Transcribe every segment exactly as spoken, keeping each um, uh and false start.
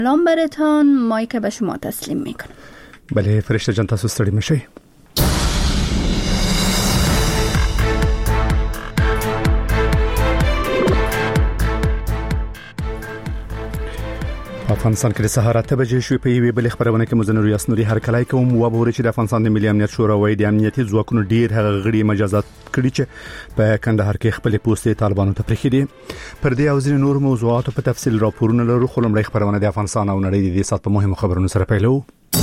سلام براتان، مایک به شما تسلیم میکنم. بله فرشته جان، تاسو ستړي مشئ. افغانستان کې د سهار اته بجې شوې په یوې بل خبرونه کې مزنور یاسنوري هر کلای کوم و به چې د افغانستان د ملي امنیت شورا وایي د امنیتي ځواکونو ډیر هغه غړي مجازات کړي چې په کندهار کې خپل پوسټې طالبانو ته پرېښې دي. پر دې او ځینې نور موضوعاتو په تفصیل راپورونه لرو، خو لومړی خبرونه د افغانستان او نړۍ د دې سات په مهمو خبرونو سره پیلو.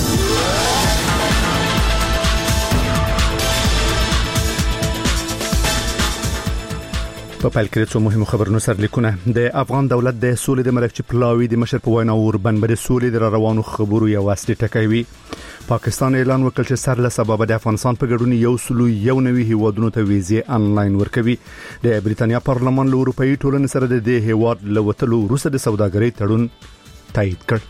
په پیل کې څو مهمو خبرونو سره لیکونه. د افغان دولت د سولې د مرکچ پلاوی د مشر په وینا اوربن بر سولې د روانو خبرو یو اصلي ټکوي. پاکستان اعلان وکړ چې سر له سبب د افغانستان په ګډون یو سلو یو نوي هیوادونو ته ویزې انلاین ورکوي. د بریتانیا پارلمان له اروپאי ټولنې سره د دې هیواد له وټلو وروسته د سوداګرۍ تړون تایید کړ.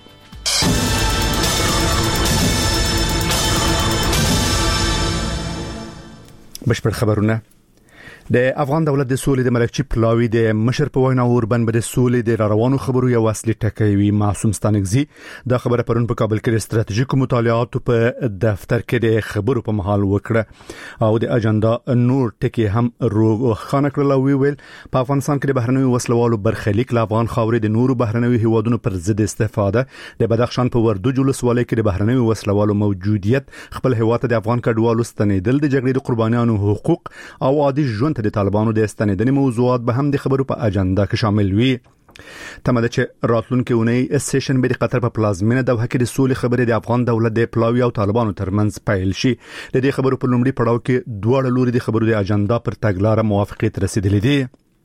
بشپړ خبرونه. د افغان دولت د سولې د مرکچی پلاوی د مشر په وینا اوربن بر سولې د روانو خبرو یو اصلي ټکوي. معصوم ستانکزی د خبره پرون په کابل کې د ستراتیژیکو مطالعاتو په دفتر کې د خبرو په محل وکړه او د اجنډا نور ټکی هم روښانه کړل او ویل په افغانستان کې د بهرنیو وسلوالو برخلیک له افغان خاورې د نورو بهرنیو هیوادونو پر ضد استفاده. د بدخشان په وردوج ولسوالۍ کې د بهرنیو وسلوالو موجودیت خپل هیواد د افغان کډوالو ستنیدل د جګړې د قربانیانو حقوق او عادي ژوند د طالبانو د استنیدنې موضوعات به هم د خبرو په اجنډا کې شامل وي. تماده چې راتلونکي اونۍ سیشن به د قطر په پلازمینه دوحه کې د سولې خبرې د افغان دولت د پلاوی او طالبانو ترمنځ پیل شي. د دې خبرو په لومړي پړاو کې دوه لوري د خبرو د اجنډا پر تګلارې موافقت رسیدلې دي.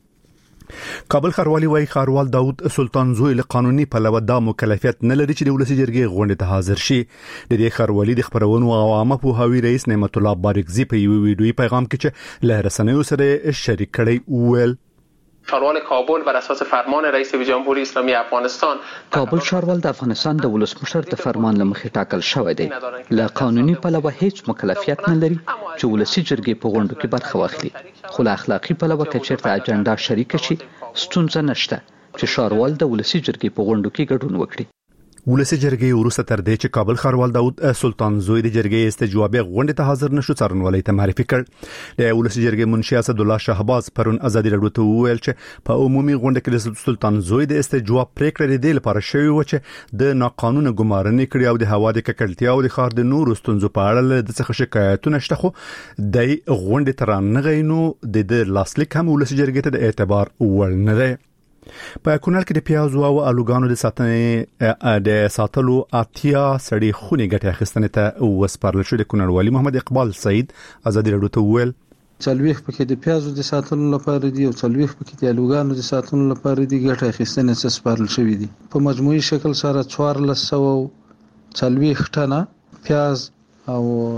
کابل خاروالي وايي خاروال داود سلطان زوی له قانوني پلوه دا مکلفیت نه لري چې د ولسی جرګې غونډه ته حاضر شي. د دې خاروالي د خبرونو او عامه پوهاوی رئیس نعمت الله بارکزی په یو ویډیوي پیغام کې چې له رسنیو سره شریک کړي ویل شاروال کابل بر اساس فرمان رئیس جمهوری اسلامی افغانستان کابل شاروال د افغانستان د ولسمشر د فرمان لمخې ټاکل شوی دی. له قانوني پلوه هیڅ مکلفیت نه لري چې ولسی جرګې په غونډو کې برخه واخلي، خو له اخلاقی پلوه کې چیرته اجنډا شریک شي ستونزه نشته چې شاروال د ولسی جرګې په غونډو کې ګډون وکړي. ولسی جرګې وروسته تر دې چې کابل خاروال داود سلطان زوی د جرګې استجوابي غونډه ته حاضر نشو څارنوالۍ ته معرفي کړ. د ولسی جرګې منشي اسد الله شهباز پرون ازادي راډیو ته وویل چې په عمومي غونډه کې د سلطان زوی د استجواب پریکړه لري لپاره شوی و چې د ناقانونه ګمارنې کړي او د هوا د ککړتیا او د خار د نورو ستونزو په اړه د څه شکایتونه شته، خو د غونډې تر نه غینو د لاسلیک هم ولسی جرګې ته د اعتبار وړ نه دی. په کونړ کې د پیازو او الوګانو د ساتنې د ساتلو اتیا سړي خونی ګټه اخیستنې ته وسپارل شو. د کونړ والی محمد اقبال سعید ازادي راډیو ته ویل څلويخ پکې د پیازو د ساتلو لپاره دی او څلويخ پکې د الوګانو د ساتلو لپاره دی ګټه اخیستنې ته سپارل شوې دي. په مجموعي شکل سره څوارلس سوه څلويخ ټنه پیاز او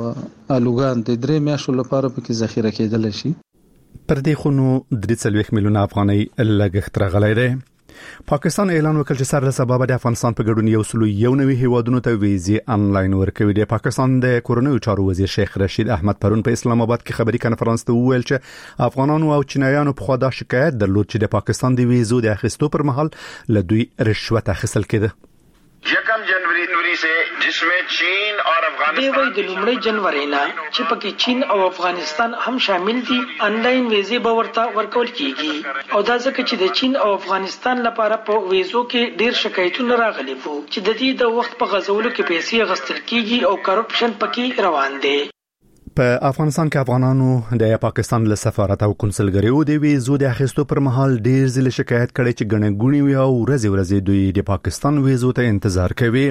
الوګان د درې میاشتو لپاره پکې ذخیره کېدل شي. پر دې خونو درې څلويخ میلیونه افغانۍ لګښت راغلی دی. پاکستان اعلان وکړ چې سر له سبب د افغانستان په ګډون یو سلو یو نوي هیوادونو ته ویزې انلاین ورکوي. د پاکستان د کورنیو چارو وزیر شیخ رشید احمد پرون په اسلام آباد کې خبري کنفرانس ته وویل چې افغانانو او چینایانو په خوا دا شکایت درلود چې د پاکستان د ویزو د اخیستو پر مهال له دوی رشوت اخیستل کېده. یکم جنوری نوری سے جس میں چین اور افغانستان دی وای د لومړی جنوري نه چې پکې چین او افغانستان هم شامل دي انلاین ویزې به ورته ورکول کیږي او دا ځکه چې د چین او افغانستان لپاره په ویزو کې ډیر شکایتونه راغلي وو چې د دې د وخت په غزولو کې پیسې غستل کیږي او کرپشن پکې روان دی. په افغانستان کې افغانانو د پاکستان له سفارت او کنسولګریو د ویزو د اخیستو پر مهال ډیر ځله شکایت کړي چې ګڼه ګونی وي او ورځې ورځې دوی د پاکستان ویزو ته انتظار کوي.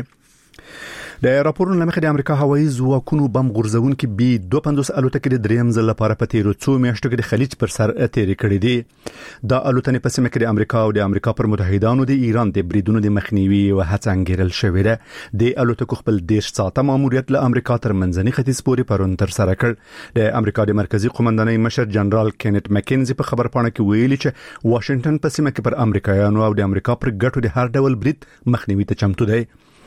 د راپورونو لمخې د امریکا هوایي ځواکونو بم غورځونکي بي دوه پنځوس الوتکې د دریم ځل لپاره په تیرو څو میاشتو کې د خلیج پر سر تیرې کړې دي. دا الوتنې په سیمه کې د امریکا او د امریکا پر متحدانو د ایران د بریدونو د مخنیوي او هڅه انګیرل شوې ده. د الوتکو خپل دیش ساعته ماموریت له امریکا تر منځني ختیځ پورې پرون تر سره کړ. د امریکا د مرکزی قومندانۍ مشر جنرال کینټ مکینزي په خبرپاڼه کې ویلي چې واشنگټن په سیمه کې پر امریکایانو او د امریکا پر ګټو د هر ډول برید مخنیوي ته چمتو دی.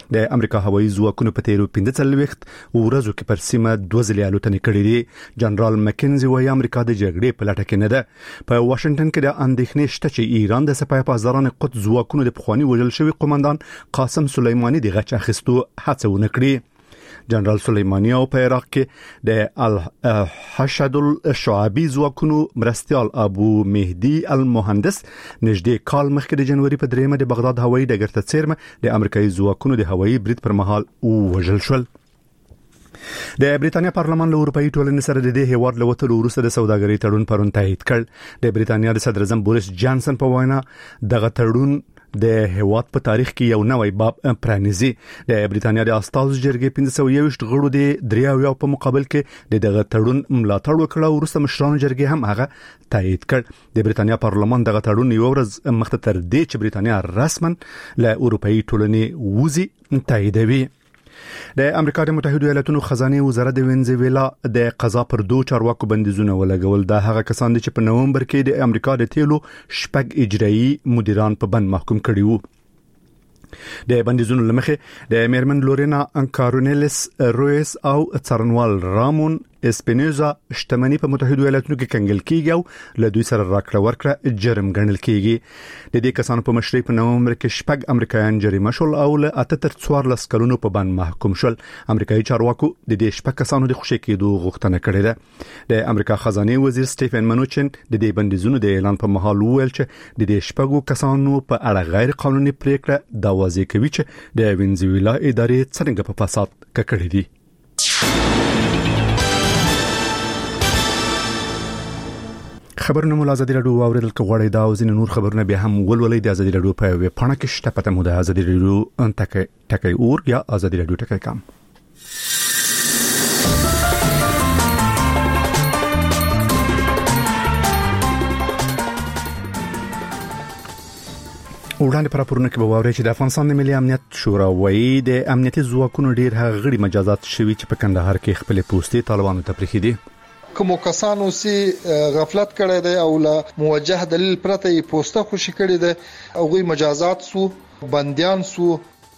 د امریکا هوایي ځواکونو په تیرو پنځه څلوېښت ورځو کې پر سیمه دوه ځلې الوتنې کړې دي. جنرال مکنزي وايي امریکا د جګړې په لټه کې نه ده. په واشنگټن کې د اندېښنې شته چې ایران د سپاه پاسداران قدس ځواکونو د پخوانی وژل شوی قومندان قاسم سلیمانی د غچ اخیستو هڅه ونه کړې. جنرال سلیمانی او په عراق کې د الحشد الشعبي ځواکونو مرستيال ابو مهدي المهندس نږدې کال مخکې د جنوري په دریمه د بغداد هوایي ډګر ته څیرمه د امریکایي ځواکونو د هوایي برید پر مهال وژل شول. د بریتانیا پارلمان له اروپאי ټولنې سره د دې هیواد له وټلو وروسته د سوداګرۍ تړون پرون تایید کړ. د بریتانیا د صدر اعظم بوریس جانسن په وینا دغه تړون د هیواد په تاریخ کې یو نوی باب پرانیزي. د بریتانیا د استازو جرګې پنځه سوه یوویشت غړو د دریاویو په مقابل کې د دغه تړون ملاتړ وکړ او وروسته مشرانو جرګې هم هغه تایید کړ. د بریتانیا پارلمان دغه تړون یو ورځ مخته تر دې چې بریتانیا رسما له اروپאי ټولنې وځي تاییدوي. د امریکا د متحده ایالاتونو خزانه وزارت د وینزویلا د قضا پر دوه چارواکو بندیزونه ولګول. دا هغه کسان دي چې په نومبر کې د امریکا د تیلو شپږ اجرایي مدیران په بند محکوم کړي وو. د بندیزونو لمخې د میرمن لورینا انکارونیلس رویس او څارنوال رامون اسپینوزا شتمنی په متحده ایالاتونو کې کنګل کیږي او له دوی سره راکړه ورکړه جرم ګڼل کیږي. د دې کسانو په مشرۍ په نومبر کې شپږ امریکایان جریمه شول او له اته تر څوارلس کلونو په بند محکوم شول. امریکایي چارواکو د دې شپږ کسانو د خوشی کېدو غوښتنه کړې ده. د امریکا خزانه وزیر سټیفن منوچن د دې بندیزونو د اعلان په مهال وویل چې د دې شپږو کسانو په اړه غیر قانوني پریکړه دا واضح کوي چې د وینزویلا ادارې څنګه په فساد ککړې دي. خبرونه مو ازادي رادیو اوریدل کوي دا او ځین نور خبرونه به هم ولولې د ازادي رادیو په ویب پاڼه کې شته. پته مو د ازادي رادیو ان تک ټکي اور یا ازادي رادیو ټکي کام. وړاندې پر پورونه کې به ووري چې د افغانستان د ملي امنیت شورا وایي د امنیتي ځواکونو ډیر هغه غړي مجازات شوي چې په کندهار کې خپل پوسټي طالبانو ته پرېخي دي. کوم کسانو سي غفلت کړی دی او له موجه دلیل پرته یې پوسټه خوشي کړی دی او غوي مجازات سو بنديان سو.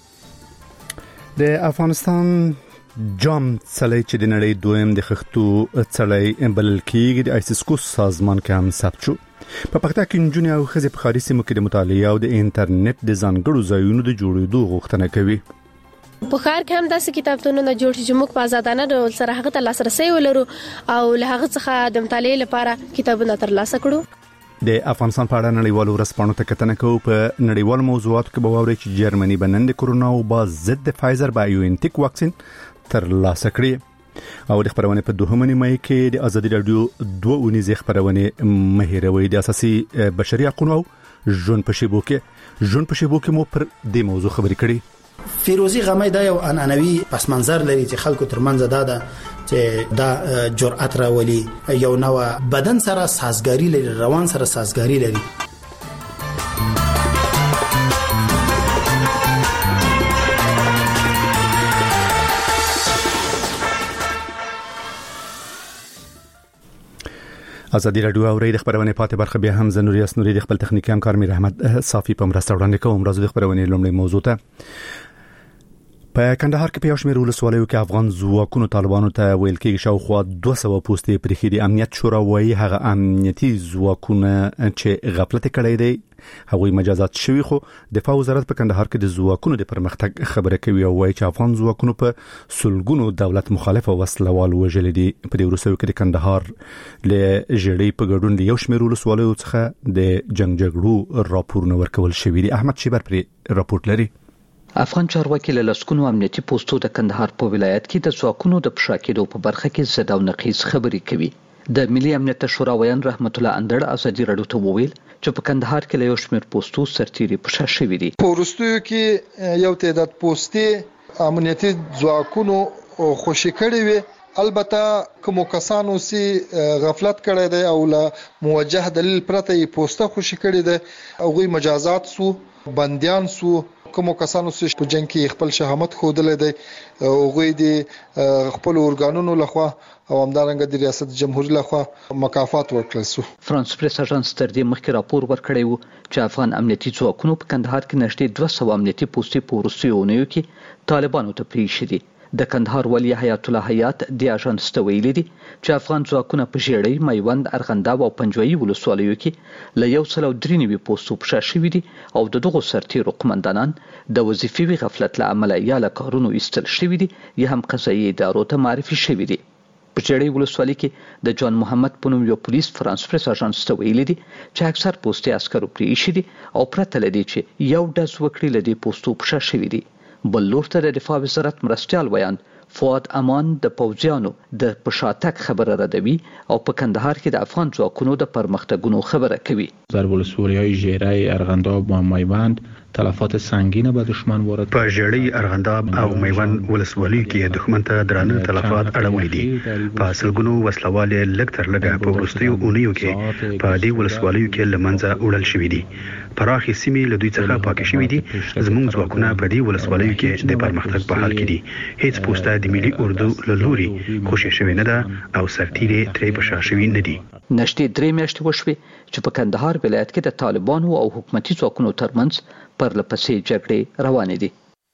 د افغانستان جام څلې چې د نړۍ دویم د خښتو څلې بلل کېږي د آیسیسکو سازمان کې هم ثبت شو. په پکتا کې انجونی او خزې په خاري سیمو کې د مطالعه او د انټرنیټ د ځانګړو ځایونو د جوړېدو غوښتنه کوي. په خار کې هم داسې کتابتونونه جوړ شي چې موږ په آزادانه ډول سره هغه ته لاسرسي ولرو او له هغه څخه د مطالعې لپاره کتابونه ترلاسه کړو. د افغانستان په اړه نړیوالو ورځپاڼو ته کتنه کوي. په نړیوالو موضوعاتو کې به واوري چې جرمني بنند کورونا او با ضد د فایزر بایوانټیک واکسین ترلاسه کړی او د خبرونه په دوهمه نیمه کې د ازادي رادیو دوه اونیزه خبرونه مهیروي د اساسي بشري حقوقو ژوند په شیبو کې ژوند په شیبو کې مو پر دې موضوع خبرې کړې. فیروزی غمی دا یو عنعنوي پس منظر لري چې خلکو ترمنځ دا ده چې دا جرأت راولي یو نو بدن سره سازګاری لري روان سره سازګاری لري. ازادي رادیو اوري د خبرونه پاتې برخه به هم زنوري اسنوري د خپل تخنیکی همکار میر احمد صافي په مرسته وړاندې کوم. راځو د خبرونه لومړی موضوع ته. په کندهار کې په یو شمېر ولسوالیو کې افغان ځواکونو طالبانو ته ویل کېږي شاوخوا دوه سوه پوسټې پرېښي دي. امنیت شورا وایي هغه امنیتي ځواکونه چې غفلت کړی دی هغوی مجازات شوي، خو دفاع وزارت په کندهار کې د ځواکونو د پرمختګ خبره کوي او وایي چې افغان ځواکونو په سلګونو دولت مخالف او وسلوال وژلي دي. په دې وروستیو کې د کندهار له ژړۍ په ګډون له یو شمېر ولسوالیو څخه د جنگ جګړو راپورونه ورکول شوي دي. احمد شیبر پرې راپورټ لري. افغان چارواکي له لسکونو امنیتي پوسټو د کندهار په ولایت کې د ځواکونو د پښا کېدو په برخه کې زده او نقیض خبرې کوي. د ملي امنیت شورا ویان رحمت الله اندړ ازادي رادیو ته وویل چې په کندهار کې له یو شمېر پوسټو سرتيري پښا شوي دي. په وروستیو کې یو تعداد پوسټي امنیتي ځواکونو خوشي کړي وي. البته کوم کسانو سي غفلت کړی دی او له موجه دلیل پرته یې پوسټه خوشي کړي دي او غوي مجازات سو بنديان سو کوم کسانو چې په جنگ کې خپل شهامت خوده دی هغه د خپل اورګانونو لخوا او همدارنګه د ریاست جمهوریت لخوا مکافات ورکړل شو. فرانس پریس اژانس تر دې مخکې راپور ورکړی و چې افغان امنیتي ځواکونو په کندهار کې نږدې دوه سوه امنیتي پوستې په وروستیو اونیو کې طالبانو ته پریښي دي. د کندهار ولی حیات الله حیات د اژانس ته ویلي دي چې افغان ځواکونه په ژیړۍ، میوند، ارغنداب او پنجوایي ولسوالیو کې له یو سل او درې نوي پوستو په شا شوي دي او د دغو سرتیرو قمندانان د وظیفوي غفلت له امله یا له کارونو ایستل شوي دي یا هم قضایي ادارو ته معرفي شوي دي. په ژیړۍ ولسوالۍ کې د جان محمد په نوم یو پولیس فرانس پریس اژانس ته ویلي دي چې اکثر پوستې عسکرو پرې ایښي دي او پرته له دې چې یو ډز وکړي له دې پوستو په شا شوي دي. بل لور ته د دفاع وزارت مرستیال ویان فؤاد امان د پوځیانو د پشاتک خبره ردوي او په کندهار کې د افغان ځواکونو د پرمختګونو خبره کوي. در ولسوالی‌های ژیړۍ، ارغنداب و میوند تلفات سنگین به دشمن وارد په ژیړۍ، ارغنداب او میوند ولسوالیو کې دښمن ته درانه تلفات اړولي دي. په سلګونو وسلوالې لږ تر لږه په وروستیو اونیو کې په دې ولسوالیو کې لمنځه وړل شوي دي. پراخې سیمې له دوی څخه پاکې شوي دي. زموږ ځواکونه په دې ولسوالیو کې د پرمختګ په حال کې دي. هیڅ پوسټه د ملي اردو له لوري خوشې شوې نه ده او سرتیري ترې په شا شوي نه دي. نږدې درې میاشتې وشوې چې په کندهار ولایت کې د طالبانو او حکومتي ځواکونو ترمنځ پرله پسې جګړې روانې دي.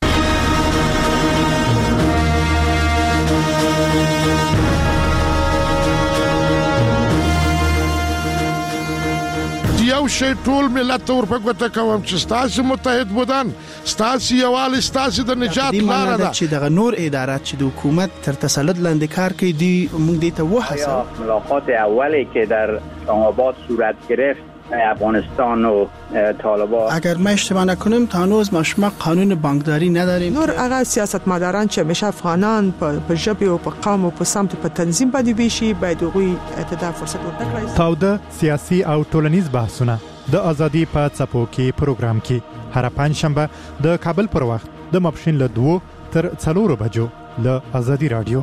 یو شی ټول ملت ور په ګوته کوم چې ستاسو متحد بودن، ستاسو یوال، ستاسو د نجات لاره ده. چې دغه نور ادارات چې د حکومت تر تسلط لاندې کار کوي دي موږ دې ته وحسه. ملاقات اولی که در اسلام‌آباد صورت گرفت افغانستان و طالبان، اگر ما اشتباه نکنم تا هنوز ما شما قانون بانکداری نداریم. نور هغه سیاستمداران چې همیشه افغانان په ژبه او په قوم او په سمت په تنظیم باندې ویشي باید هغوی ته فرصت ورکړي. تاوده سیاسي او ټولنیز بحثونه د ازادي په څپو کې پروګرام کې هر پنځ شنبه د کابل پر وخت د ماپښین له دوه تر څلورو بجو له ازادي رادیو.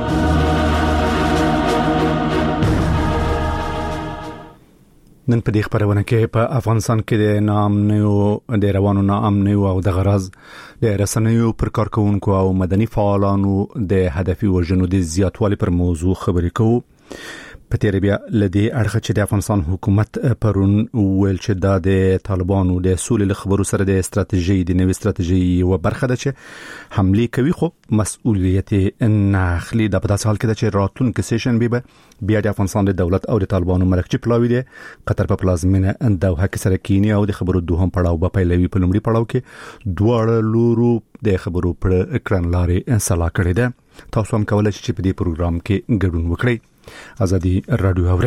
نن په دې خبرونه کې په افغانستان کې د ناامنیو د روانو ناامنیو او د غرض د رسنیو پر کارکونکو او مدني فعالانو د هدفي وژنو د زیاتوالي پر موضوع خبرې کوو. په تیر بیا لدی اړخ چې د افغانستان حکومت پرون ویل چې دا د طالبانو د سولې خبرو سره د استراتیژي د نوې استراتیژي و برخه ده چې حمله کوي خو مسؤلیت نه اخلي. د په داسې حال کې ده چې راتلونکي سیشن به بیا د افغانستان د دولت او د طالبانو مرکزی پلاوی دی قطر په پلازمینه دوحه کې سره کینی او د خبرو دوهم پړاو په پیلوي په لومړي پړاو کې دواړه لورو د خبرو پر کړنلارې انصلا کړې ده. تاسو هم کولای شئ چې په دې پروګرام کې ګډون وکړئ. ازادي رادیو اوري.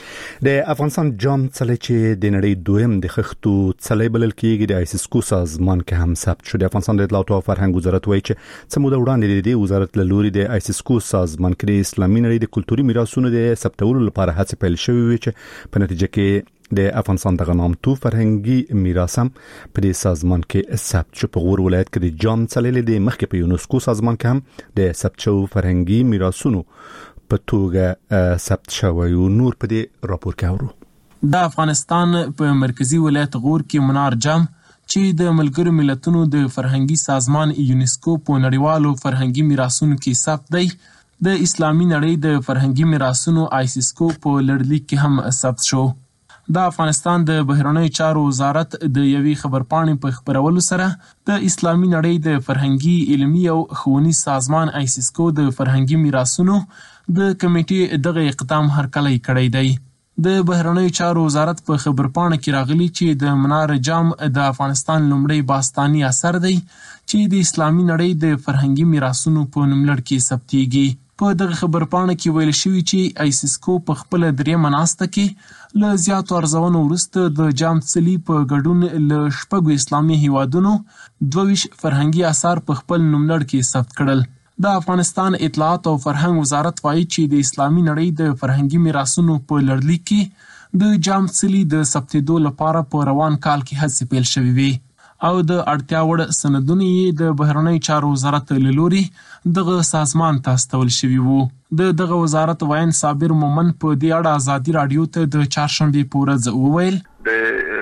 د افغانستان جام څلې چې د نړۍ دویم د خښتو څلې بلل کېږي د آیسیسکو سازمان کې هم ثبت شو. د افغانستان د اطلاعات او فرهنګ وزارت وایي چې څه موده وړاندې د وزارت له لوري د آیسیسکو سازمان کې د اسلامي نړۍ د کلتوري میراثونو د ثبتولو لپاره هڅې پیل شوې وي چې په نتیجه کې د افغانستان د غنامتو فرهنګي میراث هم په دې سازمان کې ثبت شو. په غور ولایت کې د جام څلې د مخکې په یونسکو سازمان کې هم د ثبت شو فرهنګي میراثونو په توګه ثبت شوی او نور په دې راپور کې اورو. د افغانستان په مرکزی ولایت غور کې منار جام چې د ملګرو ملتونو د فرهنګي سازمان یونسکو په نړیوالو فرهنګي میراثونو کې ثبت دی. د اسلامي نړۍ د فرهنګي میراثونو آیسیسکو په لړلیک کې هم ثبت شو. د افغانستان د بهرنیو چارو وزارت د یوې خبرپاڼې په خبرولو سره د اسلامي نړۍ د فرهنګي علمي او ښوونیز سازمان آیسیسکو د فرهنګي میراثونو د کمیټې دغه اقدام هرکلی کړی دی. د بهرنیو چارو وزارت په خبرپاڼه کې راغلی چې د منار جام د افغانستان لومړی باستاني اثر دی چې د اسلامي نړۍ د فرهنګي میراثونو په نوملړ کې ثبتېږي. په دغه خبرپاڼه کې ویل شوي چې آیسیسکو په خپله درېیمه ناسته کې له زیاتو ارزونو وروسته د جام څلي په ګډون له شپږو اسلامي هیوادونو دوه ویشت فرهنګي اثار په خپل نوملړ کې ثبت کړل. د افغانستان اطلاعات او فرهنګ وزارت وایي چې د اسلامي نړۍ د فرهنګي میراثونو په لړلیک کې د جام څلي د ثبتېدو لپاره په روان کال کې هڅې پیل شوې وي او د اړتیا وړ سندونه یې د بهرنیو چارو وزارت له لوري دغه سازمان ته استول شوي وو. د دغه وزارت وایي صابر مومن په دې اړه ازادي رادیو ته د چهارشنبې په ورځ وویل د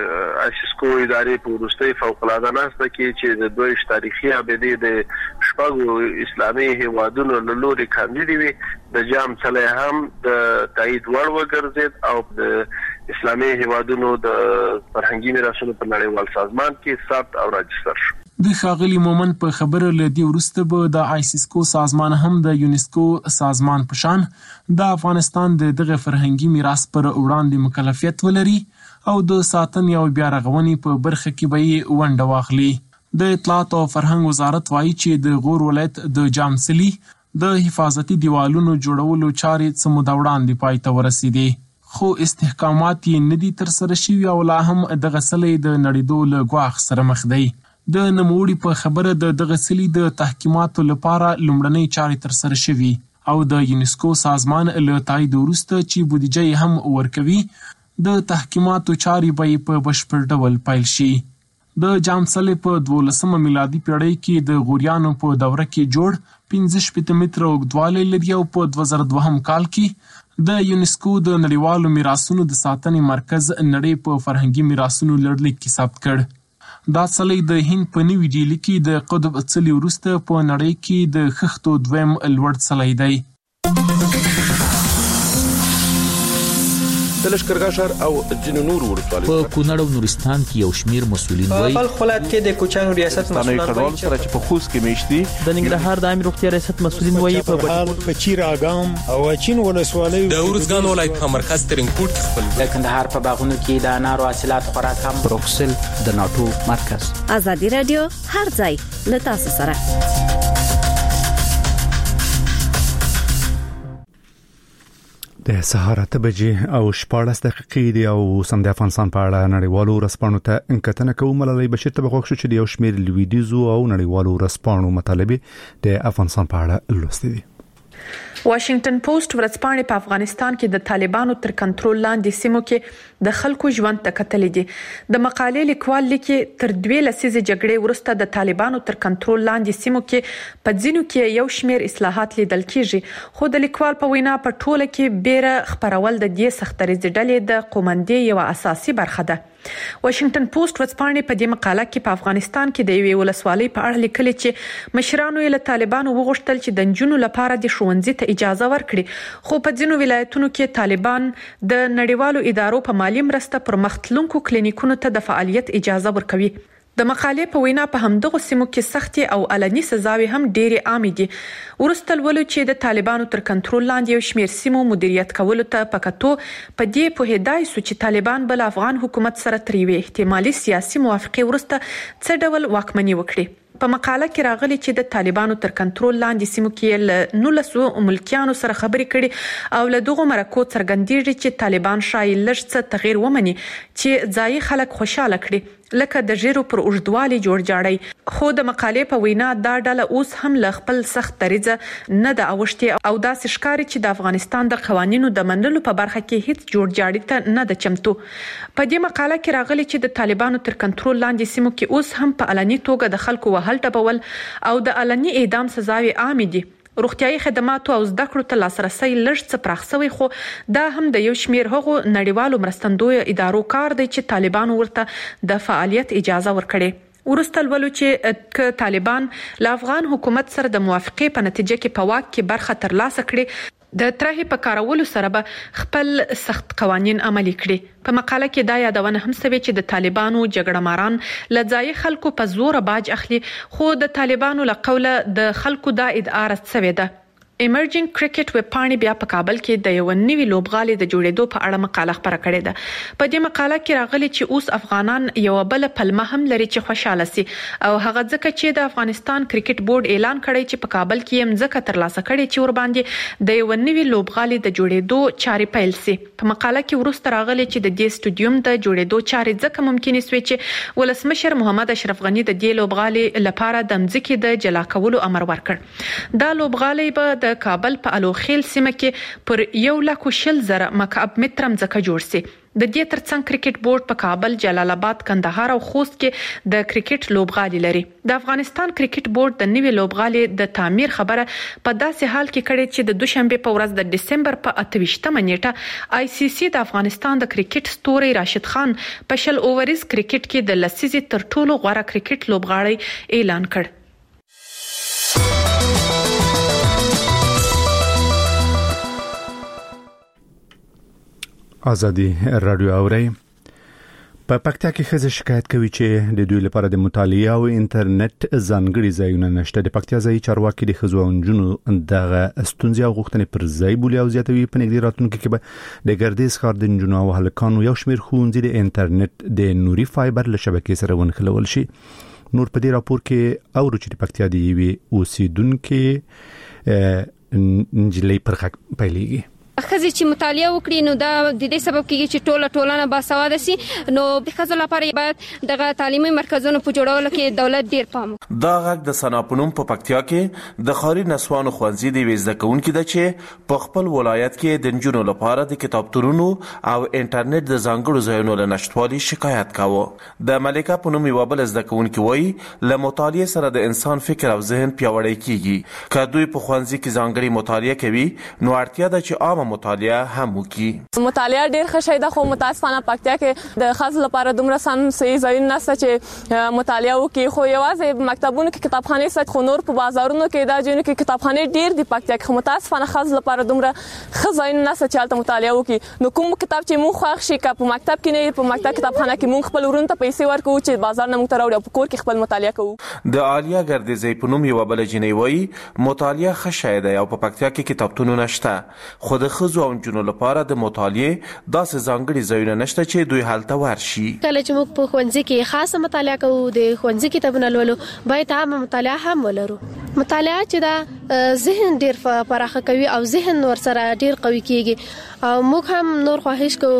آیسیسکو ادارې په وروستي فوق العاده ناسته کې چې د دوی تاریخي ابدي د شپږو اسلامي هیوادونو له لوري کاندید وي د جام څلې هم د تایید وړ وګرځید او د اسلامي هیوادونو د فرهنګي میراثونو په نړیوال سازمان کې ثبت او راجستر شو. د ښاغلي مومن په خبره له دې وروسته به د آیسیسکو سازمان هم د یونسکو سازمان په شان د افغانستان د دغه فرهنګي میراث پر وړاندې مکلفیت ولري او د ساتنې او بیا رغونې په برخه کې به یې ونډه واخلي. د اطلاعات او فرهنګ وزارت وایي چې د غور ولایت د جامسلی د حفاظتي دیوالونو جوړولو چارې څه موده وړاندې پای ته ورسېدې، خو استحکامات یې نه دي ترسره شوي او لا هم دغه سلی د نړېدو له ګواښ سره مخ دی. د نوموړي په خبره د دغه سلی د تحکیماتو لپاره لومړنۍ چارې ترسره شوي او د یونسکو سازمان له تایید وروسته چې بودیجه یې هم ورکوي د تحکیماتو چارې به په بشپړ ډول پیل شي. د جامسلې په دولسمه میلادي پیړۍ کې د غوریانو په دوره کې جوړ پنځه شپېته متره اوږدوالی لري او په دوه زره دوهم کال کې د یونسکو د نړیوالو میراثونو د ساتنې مرکز نړۍ په فرهنګي میراثونو لړلیک کې ثبت کړ. دا څلی د هند په نوي ډیلي کې د قطب څلي وروسته په نړۍ کې د خښتو دویم لوړ څلی دی. د لښکرګاه ښار او ځینو نورو ولسوالیو په کونړ او نورستان کې یو شمېر مسؤلین وایي په بلخ ولایت کې د کوچیانو ریاست مسؤلین وایي چې په خوست کې میشتي د ننګرهار د عامه روغتیا ریاست مسؤلین وایي په بټکوټ په چیر اګام او چین ولسوالیو د ورزګان ولایت په مرکز ترنکوټ خپل د کندهار په باغونو کې د انارو حاصلات خوراک هم بروکسل د ناتو مرکز. ازادي رادیو هر ځای له تاسو سره. د سهار اته بجې او شپاړس دقیقې دی او سم د افغانستان په اړه نړیوالو ورځپاڼو ته انکتنه کوم. ملالۍ بشیر ته بخښ شو چې د یو شمېر لویدیزو او نړیوالو ورځپاڼو مطالبه د افغانستان په اړه لوستې دي. واشنگټن پوسټ ورځپاڼې په افغانستان کې د طالبانو تر کنټرول لاندې سیمو کې د خلکو ژوند ته کتلې دي. د مقالې لیکوال لیکي تر دوه لسیزې جګړې وروسته د طالبانو تر کنټرول لاندې سیمو کې په ځینو کې یو شمېر اصلاحات لیدل کیږي، خو د لیکوال په وینا په ټوله کې بیره خبرول د دې سختریزې ډلې د قومندې یو اساسي برخه ده. واشنگټن پوسټ ورځپاڼې په دې مقاله کې په افغانستان کې د یوې ولسوالۍ په اړه لیکلي چې مشرانو یې له طالبانو وغوښتل چې د نجونو لپاره د ښوونځي ته اجازه ورکړي، خو په ځینو ولایتونو کې طالبان د نړیوالو ادارو په مالی مرسته پر مختلونکو کلینیکونو ته د فعالیت اجازه ورکوي. د مقالې په وینا په همدغه سیمو کې سختي او علني سزاوي هم ډېرې عامې دي. ورسته ولولو چې د طالبانو تر کنټرول لاندې یو شمېر سیمو مدیریت کولو ته پکاتو په دې پوهیدای سو چې طالبان بل افغان حکومت سره تر یوې احتمالي سیاسي موافقه ورسته څه ډول واکمني وکړي. په مقاله کې راغلي چې د طالبانو تر کنټرول لاندې سیمو کې له نولسو ملکیانو سره خبرې کړي او له دغه مرکو څرګندېږي چې طالبان شایي لږ څه تغییر ومني چې ځایي خلک خوشاله کړي، لکه د ژیرو پر اوږدوالي جوړ جاړی. خو د مقالې په وینا دا ډله اوس هم له خپل سخت دریځه نه د اوښتي او داسې ښکاري چې د افغانستان د قوانینو د منلو په برخه کې هیڅ جوړ جاړی ته نه د چمتو. په دې مقاله کې راغلي چې د طالبانو تر کنټرول لاندې سیمو کې اوس هم په علني توګه د خلکو وهل ټپول او د علني اعدام سزاوي عامې دي. روغتيایي خدماتو او زده کړو ته لاسرسي لږ څه پراخ شوی، خو دا هم د یو شمېر هغو نړیوالو مرستندوی ادارو کار دی چې طالبانو ورته د فعالیت اجازه ورکړي. ورسته ولولو چې ک طالبان له افغان حکومت سره د موافقې په نتیجه کې په واک کې برخه ترلاسه کړي، د طرحې په کارولو سره به خپل سخت قوانین عملي کړي. په مقاله کې دا یادونه هم شوې چې د طالبانو جګړه ماران له ځایي خلکو په زور باج اخلي، خو د طالبانو له قوله د خلکو دا ادعا رد شوې ده. ایمرجینګ کرکټ ویب پاڼې بیا په کابل کې د یو نوي لوبغالي د جوړېدو په اړه مقاله خبره کړې ده. په دې مقاله کې راغلي چې اوس افغانان یو بل پلمه هم لري چې خوشاله سي، او هغه ځکه چې د افغانستان کرکټ بورډ اعلان کړی چې په کابل کې یې مځکه ترلاسه کړې چې ور باندې د یو نوي لوبغالي د جوړېدو چارې پیل سي. په مقاله کې ورسته راغلي چې د دې سټوډیوم د جوړېدو چارې ځکه ممکن سوي چې ولسمشر محمد اشرف غنی د دې لوبغالي لپاره د مځکې د جلا کولو امر ورکړ. دا لوبغالي به د کابل په الوخیل سیمه کې پر یو لک شل زره مکعب متر مځکه جوړ سي. د دې ترڅنګ کرکټ بورډ په کابل، جلال آباد، کندهار او خوست کې د کرکټ لوبغالي لري. د افغانستان کرکټ بورډ د نوي لوبغالي د تعمیر خبره په داسې حال کې کړې چې د دوشنبه په ورځ د دسمبر په اته ویشتمه نیټه آی سی سی د افغانستان د کرکټ ستوري راشد خان په شل اوورز کرکټ کې د لسیزې تر ټولو غوره کرکټ لوبغاړی اعلان کړ. ازادي رادیو اوري په پکتیا کې خزه شکایت کوي چې د دوی لپاره د مطالعه او انټرنیټ ځانګړي ځایونه نشته. د پکتیا ځای چارواکي د خزو انجونو دغه استونزې او غوښتنې پر ځای بولی او زیاتوي. په نږدې راتلونکي کې به د ګردیز ښار د انجونو او هلکانو یو شمېر ښوونځي د انټرنیټ د نوري فایبر له شبکې سره ونښلول شي. نور په دې راپور کې اورو چې د پکتیا د یوې اوسیدونکو نجلۍ پر حق پیلېږي. خزي چې مطالعه وکړي نو دا د دې سبب کیږي چې ټوله ټولنه باسواده شي. نو د خزو لپاره باید دغه تعلیمي مرکزونو په جوړولو کې دولت ډیر پام وکړي. دا غږ د سناپونم په پکتیا کې د خاري نسوانو خوانزي دی وزده کوونکې ده چې په خپل ولایت کې د جنونو لپاره د کتابتونونو او انټرنیټ د ځانګړو ځایونو له نشټوالي شکایت کاوه. د ملکه پونم یو بل زده کوونکې وایي له مطالعه سره د انسان فکر او ذهن پیاوړی کیږي. که دوی په خوانزي کې ځانګړي مطالعه کوي نو اړتیا ده چې عام مطالعه هم وکړي. مطالعه ډیر ښه شی ده خو متاسفانه پکتیا کې د خاص لپاره دومره سم صحیح ځایونه نشته چې مطالعه وکړي. خو یوازې مکتبونو کې کتابخانې شته، خو نور په بازارونو کې دا ځایونه کې کتابخانې ډیر دي پکتیا کې، خو متاسفانه خاص لپاره دومره ښه ځایونه نشته چې هلته مطالعه وکړي. نو کوم کتاب چې مونږ خوښ شي که په مکتب کې نه په مکتب کتابخانه کې مونږ خپل ورونو ته پیسې ورکوو چې بازار نه مونږ ته راوړي او په کور کې خپل مطالعه کوو. د عالیه ګردیزۍ په نوم یوه بله جینۍ وایي مطالعه ښه شی دی او په پکتیا کې کتابتونونه شته، خو د ښځو او نجونو لپاره د مطالعه داسې ځانګړي ځایونه نشته چې دوی هلته ورشي. کله چې موږ په ښوونځي کې خاصه مطالعه کوو د ښوونځي کتابونه لولو باید عامه مطالعه هم ولرو. مطالعه چې دا ذهن ډیر پراخه کوي او ذهن ورسره ډیر قوي کیږي او موږ هم نور خواهش کوو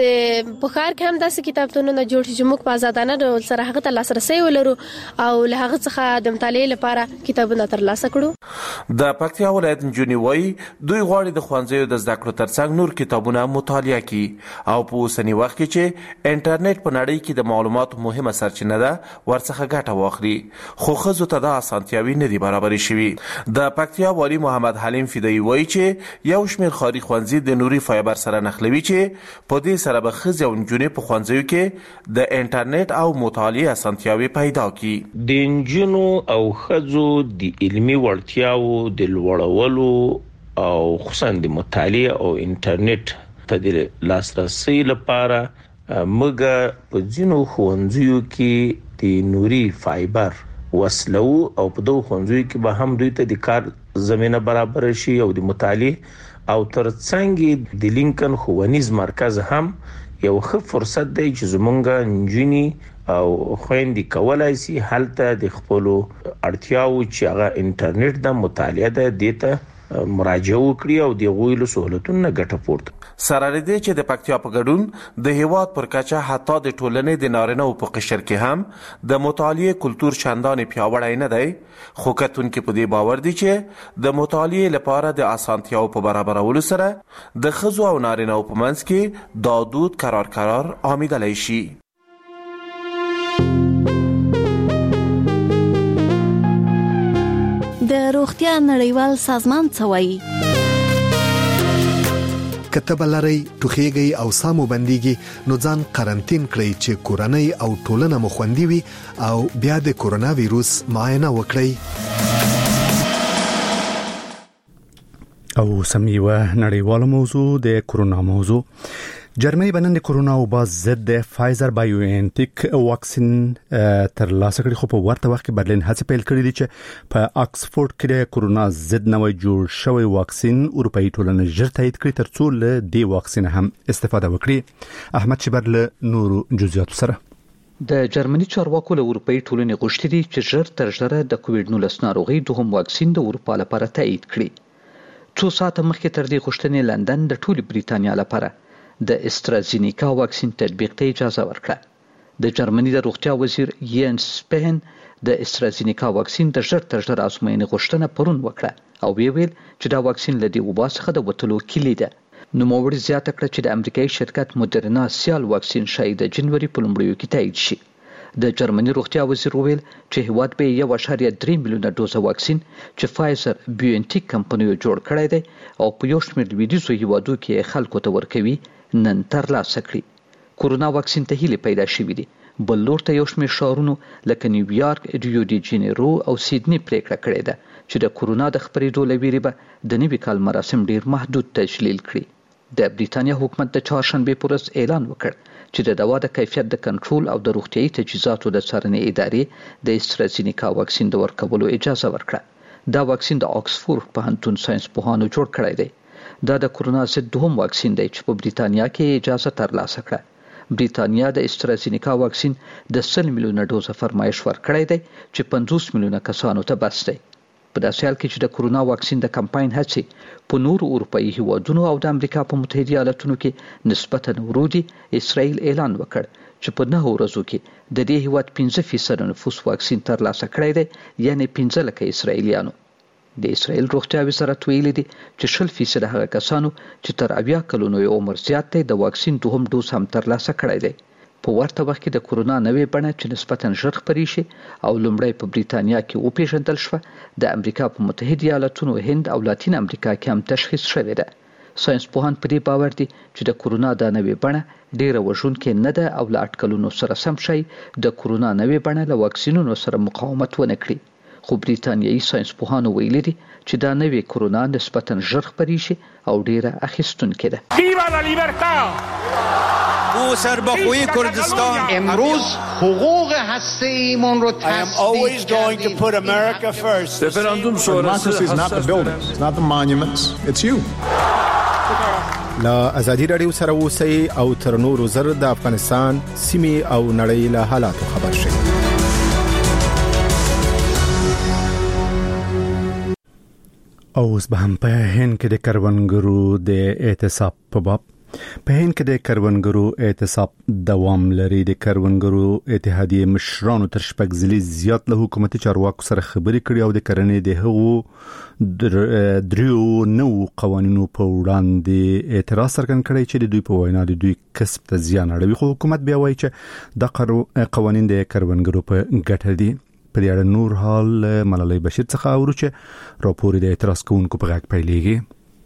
چې په ښار کې هم داسې کتابتونونه جوړ شي چې موږ په آزادانه ډول سره هغه ته لاسرسی ولرو او له هغه څخه د مطالعې لپاره کتابونه ترلاسه کړو. د پکتیا ولایت نجونې وایي دوی غواړي د ښوونځیو د زده کړو ترڅنګ نور کتابونه مطالعه کړي او په اوسني وخت کې چې انټرنیټ په نړۍ کې د معلوماتو مهمه سرچینه ده ورڅخه ګټه واخلي، خو ښځو ته دا اسانتیاوې نه دي برابرې شوي. د پکتیا والي محمد حلیم فدایي وایي چې یو شمېر ښاري ښوونځي د نوري فایبر سره نښلوي چې په دې سره به ښځې او نجونې په ښوونځیو کې د انټرنیټ او مطالعې اسانتیاوې پیدا کړي. د نجونو او ښځو د علمي وړتیاو د لوړولو او خصوصا د مطالعه او انټرنیټ ته د لاسرسي لپاره موږ په ځینو ښوونځیو کې د نوري فایبر وصلو او په دوه ښوونځیو کې به هم دوی ته د کار زمينه برابر شي او د مطالعه او ترڅنګ د لینکن ښوونیز مرکز هم یو ښه فرصت دی چې زمونږ نجونې او خويندې کولای شي هلته د خپل اړتیاو چې هغه انټرنیټ د مطالعه د دیته مراجعه وکړي او د غویلو سہولتونو ګټه پورته. سره لري چې د پکتیا په ګډون د هیواد پر کچه حتی د ټولنې د نارینه او په قشر کې هم د مطالعه کلتور چندانې پیاوړی نه دی، خو کتونکو په دې باور دي چې د مطالعه لپاره د اسانتیاو په برابرولو سره د ښځو او نارینه په منځ کې دا دود قرار قرار آمیدلی شي. د روغتیا نړیوال سازمان څه وایي؟ کتب لري ټوخیږي او سامو بنديږي نو ځان قرنټین کړئ چې کورنۍ او ټولنه مو خوندي وي او بیا د کورونا وایروس معاینه وکړئ. او سميوه نړیواله موضوع د کورونا موضوع. جرمني بنن د کورونا او باز ضد د فایزر بایوانټیک واکسین تر لاسه کړي، خو په ورته وخت کې برلین هڅه پیل کړې دي چې په آکسفورد کې د کورونا ضد نوې جوړ شوی واکسین اروپאי ټولنه ژر تایید کړي ترڅو له دې واکسین هم استفاده وکړي. احمد شبر له نورو جزئیات سره. د جرمني چارواکو له اروپאי ټولنې غوښتي دي چې ژر تر ژره د کووډ نولس ناروغي دوهم واکسین د اروپا لپاره تایید کړي. څو ساعته مخکې تر دې غوښتنې لندن د ټولې بریتانیا لپاره د استرازینیکا واکسین تطبیق ته اجازه ورکړه. د جرمني د روغتیا وزیر ینس سپین د استرازینیکا واکسین د ژر تر ژره ازموینې غوښتنه پرون وکړه او ویل چې دا واکسین له دې وبا څخه د وټلو کلی ده. نوموړي زیاته کړه چې د امریکایي شرکت مودرنا سیال واکسین شاید د جنوري په لومړیو کې تایید شي. د جرمني روغتیا وزیر وویل چې هیواد به یو اعشاریه درې میلیونه ډوزه واکسین چې فایزر بیوانټیک کمپنیو جوړ کړی دی او په یو شمېر لویدیځو هیوادو کې خلکو ته ورکوي نن ترلاسه کړي. کورونا واکسین ته هیله پیدا شوې دي. بل لور ته یو شمېر ښارونو لکه نیویارک، ریو ډي جنیرو او سیدنی پریکړه کړې ده چې د کورونا د خپرېدو له ویرې به د نوي کال مراسم ډیر محدود تشلیل کړي. د بریتانیا حکومت د چهارشنبې په ورځ اعلان وکړ چې د دوا د کیفیت د کنټرول او د روغتیايي تجهیزاتو د څارنې ادارې د استرازینیکا واکسین د ورکولو اجازه ورکړه. دا واکسین د آکسفورډ پوهنتون ساينس پوهانو جوړ کړی دی. دا د کورونا ضد دوهم واکسین دی چې په بریتانیا کې اجازه ترلاسه کړه. بریتانیا د استرازینیکا واکسین د سل میلیونه ډوزه فرمایش ورکړی دی چې پنځوس میلیونه کسانو ته بس دی. په داسې حال کې چې د کورونا واکسین د کمپاین هڅې په نورو اروپایي هیوادونو او د امریکا په متحده ایالاتونو کې نسبتاً ورو دي، اسرائیل اعلان وکړ چې په نهه ورځو کې د دې هیواد پنځه فیصد نفوس واکسین ترلاسه کړی دی، یعنی پنځه لکه اسرائیلیانو. د اسرائیل روغتیا وزارت ویلي دی چې شل فیصد هغه کسانو چې تر اویا کلونو عمر زیات دی د واکسین دوهم ډوز هم ترلاسه کړی دی. په ورته وخت کې د کورونا نوې بڼه چې نسبتاً ژر خپرې شي او لومړی په بریتانیا کې وپېژندل شوه، د امریکا په متحده ایالاتونو، هند او لاتین امریکا کې هم تشخیص شوې ده. ساينس پوهان په دې باور دي چې د کورونا د نوې بڼه ډیره وژونکې نه ده او له اټکلونو سره سم شي د کورونا نوې بڼه له واکسینونو سره مقاومت ونه کړي. خو بریتانیایي ساينس پوهانو ویلي دي چې دا نوې کورونا نسبتاً ژر خپرې شي او ډیره اخیستونکې ده. او سربخوی کردستان امروز حقوق هسته‌ایمون رو تصدیق کردیم. رفراندوم شورای لا ازادي رادیو سره اوسئ او تر نورو زر د افغانستان سیمې او نړۍ له حالاتو خبر شئ. اوس به هم په هند کې د کروندګرو د اعتصاب په باب په هند کې د کروندګرو اعتصاب دوام لري. د کروندګرو اتحادیې مشرانو تر شپږ ځلې زیات له حکومتي چارواکو سره خبرې کړې او د کرنې د هغو دریو نو قوانینو په وړاندې اعتراض څرګند کړی چې د دوی په وینا د دوی کسب ته زیان اړوي. خو حکومت بیا وایي چې د قوانین د کروندګرو په ګټه دي. په دې اړه نور حال ملالۍ بشیر څخه اورو چې راپور د اعتراض کوونکو په غږ پیلېږي.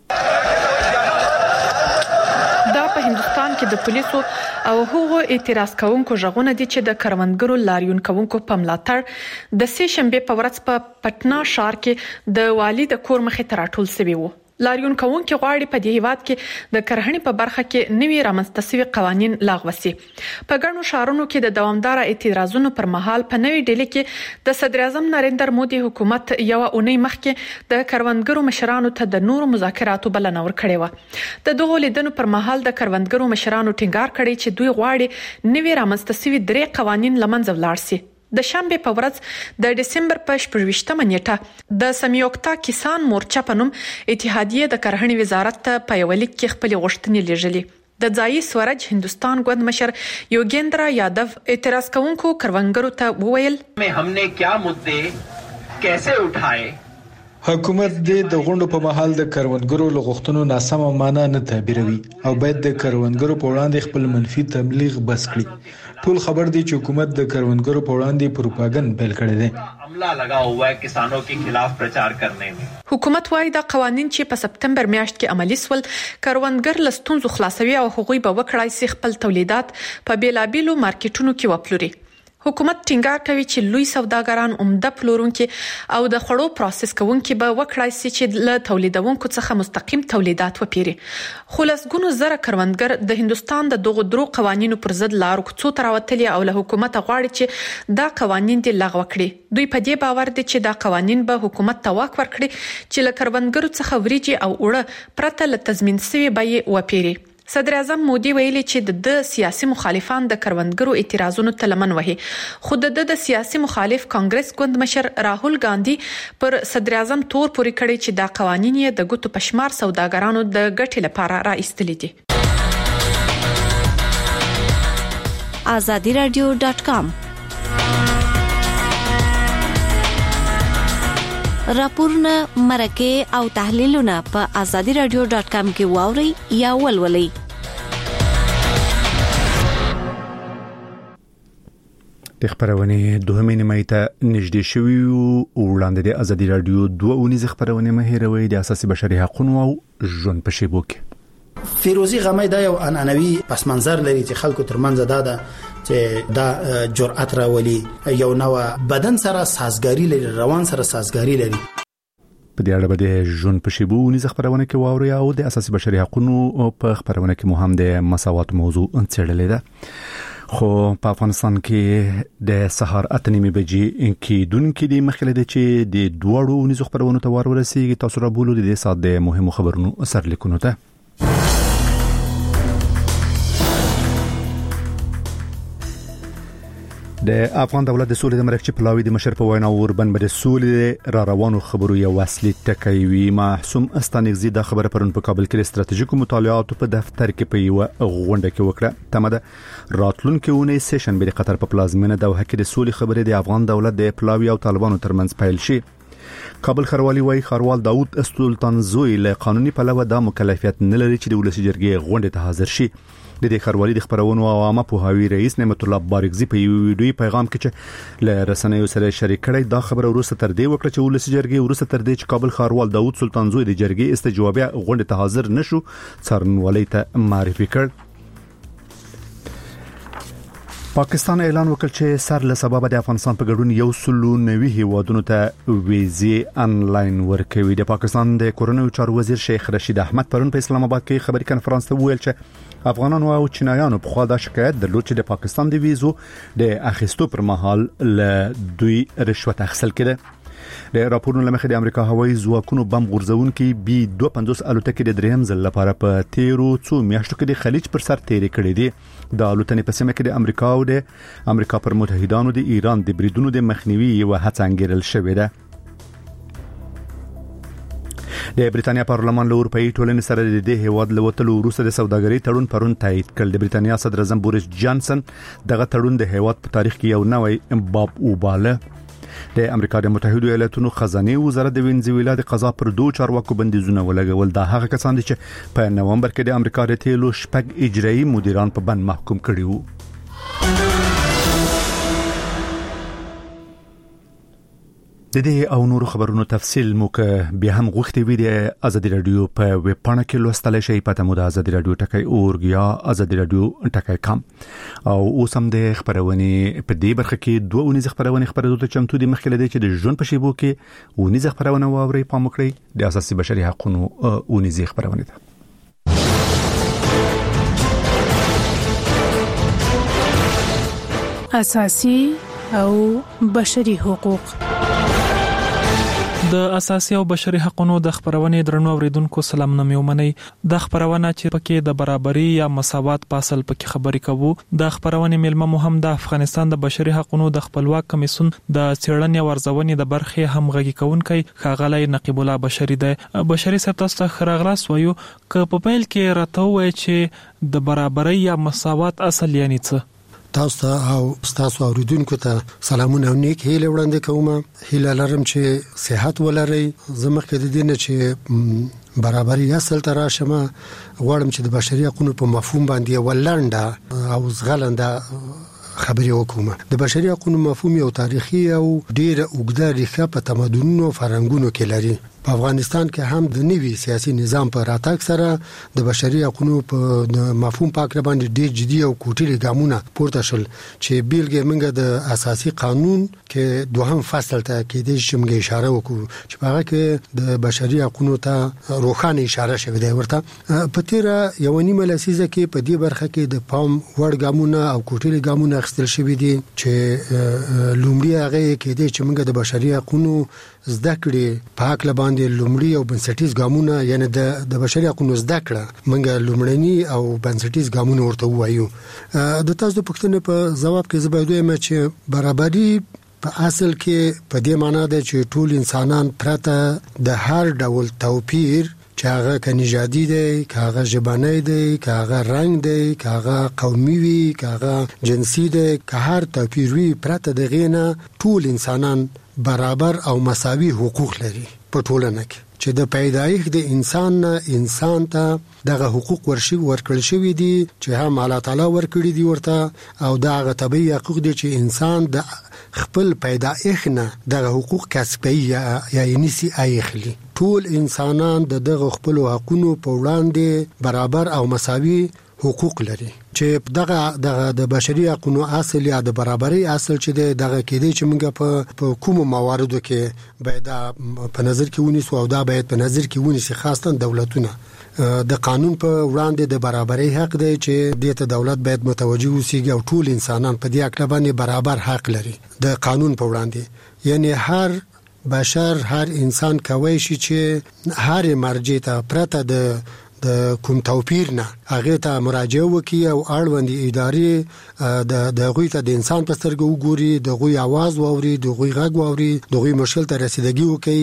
دا په هندستان کې د پولیسو او هغو اعتراض کوونکو ژغونه دي چې د کروندګرو لاریون کوونکو په ملاتړ د سه شنبه په ورځ په پټنا ښار کې د والی د کور مخې ته راټول شوي وو. لاریون کوونکو غواړي په دې هیواد کې د کرهڼې په برخه کې نوي رامنځته شوي قوانين لاغو شي. په ګڼو ښارونو کې د دوامدار اعتراضونو پر مهال په نوې ډیلي کې د صدر اعظم نریندر مودي حکومت یو اونۍ مخکې د کروندګرو مشرانو ته د نورو مذاکراتو بلنه ورکړې و. د دغو لیدنو پر مهال د کروندګرو مشرانو ټینګار کړی چې دوی غواړي نوي رامنځته شوي درې قوانين لمنځه ولاړ شي. د شنبه په ورځ د دسمبر په شپږمه نیټه د سمیوکتا کسان مورچا په نوم اتحادیه د کرهڼې وزارت ته په یو لیک کې خپل غوښتنې لیږلې. د ځایي سورج هندستان ګوند مشر یوګیندرا یادو اعتراض کوونکو کروندګرو ته وویل हमने क्या मुद्दे कैसे उठाए. حکومت دې د غونډو په مهال د کروندګرو لغښتنو ناسمه معنا نه تعبیروي او باید د کروندګرو په وړاندې خپل منفي تبلیغ بس کړي. ټول خبر دي چې حکومت د کروندګرو په وړاندې پروپاګند پیل کړی دی. عملا لگا ہوا ہے کسانوں کے خلاف پرچار کرنے میں. حکومت وايي دا قوانين چې په سپتمبر میاشت کې عملی سول کروندګر لستونزو خلاصوي او هغوی به وکړای شي خپل تولیدات په بیلابیلو مارکیټونو کې وپلوري. حکومت ټینګار کوي چې لوی سوداګران عمده پلورونکي او د خړو پروسس کوونکي به وکړای شي چې له تولیدونکو څخه مستقیم تولیدات وپیري. خو لسګونو زره کروندګر د هندستان د دغو درو قوانینو پر ضد لارو کوڅو ته راوتلي او له حکومت غواړي چې دا قوانین دې لغوه کړي. دوی په دې باور دي چې دا قوانین به حکومت ته واک ورکړي چې له کروندګرو څخه وریجې او اوړه پرته له تضمین شوی بیې وپیري. صدر اعظم مودي ویلي چې د سیاسي مخالفان د کروندګرو اعتراضونو ته لمن وهي. خو د د سیاسي مخالف کانګرس ګوند مشر راهول ګاندھی پر صدر اعظم تور پوري کړی چې دا قوانين یې د ګوتو پشمار سوداګرانو د ګټې لپاره را ایستلي دي. azadi radio dot com راپورونه مرکه او تحلیلونه په آزادي رادیو ډاٹ کام کې واوري یا ولولئ. د خبرونه دوهمه نیمه ته نږدې شوی او وړاندې د آزادي رادیو دوه اونیز خبرونه مهیروي د اساسي بشري حقوقو او ژوند په شیبو کې. فیروزی غمی دا یو عنعنوي پس منظر لري چې خلکو ترمنځ دا ده چې دا جرأت راولي، یو نو بدن سره سازګاری لري، روان سره سازګاری لري. په دې اړه د ژوند په شیبو اونیز خبرونه کې واوري او د اساسي بشري حقوقو په خبرونه کې مهم د مساوات موضوع انڅړلې ده. خو په افغانستان کې د سهار اته نیمه بجې کې دونکو د مخکله د چې د دوړو نيزو خبرونو ته ورورسیږي. تاسو را بولو د سات د مهمو خبرونو اثر لیکونو ته. د افغان دولت د سولې د مرکزي پلاوی د مشر په وینا اوربن به د سولې را روانو خبرو یو وسلې ټکوي. معصوم استانګزي د خبره پرون په کابل کې ستراتیژیکو مطالعاتو په دفتر کې په یو غونډه کې وکړه. تمه راتلونکو اونۍ سیشن به د قطر په پلازمینه د وحکې د سولې خبرې د افغان دولت د پلاوی او طالبانو ترمنځ پیل شي. کابل خروالي وای خروال داوود سلطان زوی له قانوني پلوه د مکلفیت نه لري چې د ولسی جرګې غونډه ته حاضر شي. د دې خروالي د خبرونو او عامه پوهاوی رئیس نعمت الله بارکزی په یو ویډیو پیغام کې چې له رسنیو سره شریک کړي دا خبره وروسته تر دې وکړه چې ولسی جرګې وروسته تر دې چې کابل خروال داوود سلطان زوی د جرګې استجوابیه غونډه ته حاضر نشو څارنوالۍ ته معرفي کړ. پاکستان اعلان وکړ چې سر له سبب د افغانستان په ګډون یو سلو نوي هیوادونو ته ویزې انلاین ورکوي. د پاکستان د کورنیو چارو وزیر شیخ رشید احمد پرون په اسلام آباد کې خبري کانفرنس ته ویل چې افغانانو او چینایانو په خوا د شکایت درلود چې د پاکستان د ویزو د اخیستو پر مهال له دوی رشوت اخیستل کېده. د راپورونو لمخې د امریکا هوایي ځواکونو بم غورځونکي بي دوه پنځوس الوتکې د دریم ځل لپاره په تیرو څو میاشتو کې د خلیج پر سر تیرې کړې دي. د الوتنې په سیمه کې د امریکا او د امریکا پر متحدانو د ایران د بریدونو د مخنیوي یو هڅه انګیرل شوې ده. د بریتانیا پارلمان له اروپאי ټولنې سره د دې هیواد له وټلو وروسته د سوداګرۍ تړون پرون تایید کړ. د بریتانیا صدر اعظم بوریس جانسن دغه تړون د هیواد په تاریخ کې یو نوې باب وباله. د امریکا د متحده ایالاتونو خزانه وزارت د وینزویلا د قضا پر دوه چارواکو بندیزونه ولګول. دا هغه کسان دي چې په نومبر کې د امریکا د تیلو شپږ اجرایي مدیران په بند محکوم کړي وو. د دې او نورو خبرونو تفصیل مو که بیا هم غوښتي وي د آزادي رادیو په ویب پاڼه کې لوستل شي. پته مو د آزادي رادیو ټکی اورګ یا آزادي رادیو ټکی کام. او اوس هم د خبرونه په دې برخه کې دوه اونیز خبرونه خبرونه ته چمتو دي. مخکې د چې د ژوند په شیبو کې اونیز خبرونه واوري پام وکړئ د اساسي بشري حقوقو اونیز خبرونه ده. اساسي او بشري حقوق. د اساسي او بشري حقوقو د خبرونې درنو اوریدونکو سلام نوم یو منی. د خبرونه چې پکې د برابرۍ یا مساوات په اصل پکې خبرې کوو. د خبرونې ملمه مهم د افغانستان د بشري حقوقو د خپلواک کمیسون د څېړنې او ارزونې د برخې همغږي کوونکی ښاغلی نقیب الله بشری دی. بشری صاحب تاسو ته خراغلاس وایو ک په پیل کې راته وایي چې د برابرۍ یا مساوات اصل یعنی څه؟ تاسو ته او تاسو اوریدونکو ته سلامونه او نیک هیله وړاندې کوم. هیله لرم چې صحت ولرئ. زموږ کې د دې نه چې برابرۍ اصل ته راشم غواړم چې د بشري حقوقو په مفهوم باندې ولنده او زغلنده خبرې وکوم. د بشري حقوقو مفهوم یو تاریخي او ډېر اوږده ریښه په تمدنونو او فرهنګونو کې لري. په افغانستان کې هم د نوي سیاسي نظام په راتګ سره د بشري حقوقو په مفهوم پاک باندې ډېر جدي او کوټلي ګامونه پورته شول چې بیلګې موږ د اساسي قانون کې دوهم فصل ته کې د شمګه اشاره وکړو چې هغه کې د بشري حقوقو ته روخانه اشاره شوې ده. ورته په تیر یو نیمه لسیزه کې په دې برخه کې د پام وړ ګامونه او کوټلي ګامونه اخیستل شوې دي چې لومړی هغه کې د چې موږ د بشري حقوقو زده کړې په حق باندې لومړی او بنسټیز ګامونه یعنی د د بشري حقوقو زده کړه موږ لومړني او بنسټیز ګامونه ورته وایو. د تاسو پوښتنې په جواب کې زبېدو یم چې برابرۍ په اصل کې په دې معنی ده چې ټول انسانان پرته د هر ډول توپیر چې هغه کنيجادي دی، که هغه ژبنی دی، که هغه رنگ دی، که هغه قومي وي، که هغه جنسي دی، که هر توپیر وي پرته د غینه ټول انسانان برابر او مساوي حقوق لري په ټولنه کې چې د پیدایښت د انسان نه انسان ته دغه حقوق ورشي ورکړل شوی دي چې هم الله تعالی ورکړي دي ورته او دغه طبيعي حقوق دي چې انسان د خپل پیدایښت نه دغه حقوق کسبي یا نسی اخلي. ټول انسانان د دغه خپل حقوقو په وړاندې برابر او مساوي حقوق لري چې دغه دغه د بشري حقوقو اصل یا د برابرۍ اصل چې دغه کېدی چې موږ په کوم مواردو کې باید په نظر کې ونیسو او دا باید په نظر کې ونیسي خاصه دولتونه د قانون په وړاندې د برابرۍ حق دی چې د دولت باید متوجه وسیږي او ټول انسانان په دې اړه باندې برابر حق لري د قانون په وړاندې. یعنی هر بشر هر انسان کوي شي چې هر مرجع ته پرته د د کوم توپیر نه هغه ته مراجعه وکي او اړوند ادارې د د غوي ته د انسان په سترګو وګوري د غوي आवाज واوري د غوي غږ واوري د غوي مشکل ته رسیدګي وکي